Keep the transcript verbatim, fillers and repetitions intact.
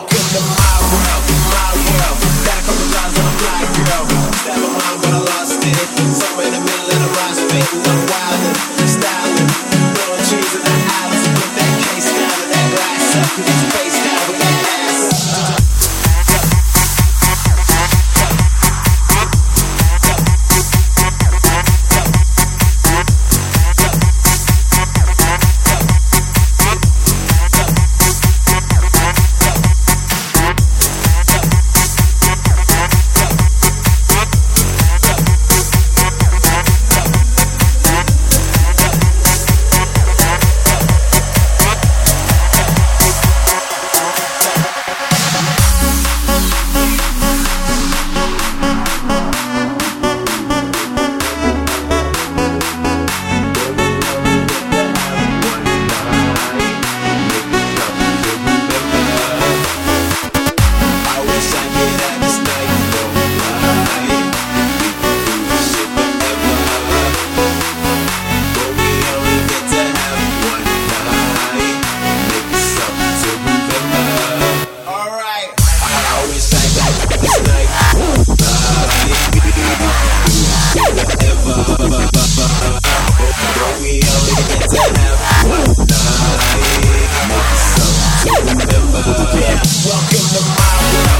Welcome to my world, my world. Got a couple lines on a fly girl. Step around but I lost it. Somewhere in the middle of the rise pit. I'm wildin', styling. Blowing trees in the alleys. Put that case down and that glass up. Put your face down with that ass. Welcome to my world.